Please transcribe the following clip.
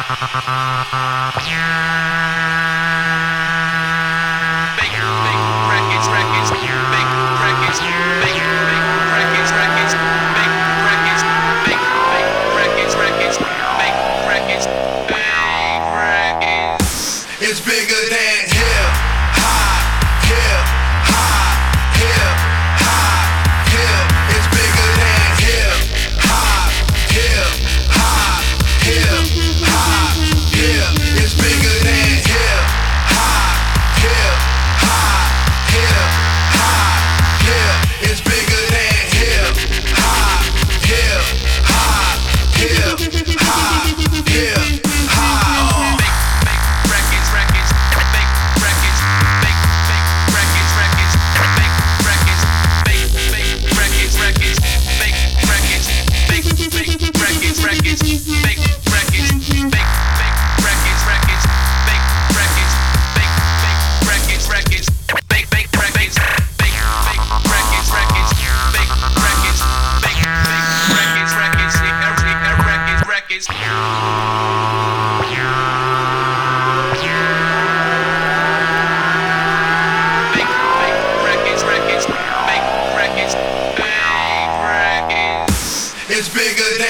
It's bigger than hip hop, hip hop, hip hop, hip. It's bigger than hip hop, hip hop, hip hop, hip. It's bigger than hip hop, hip hop, hip hop, hip. It's bigger than hip hop, hip hop, hip hop, hip hop. It's bigger than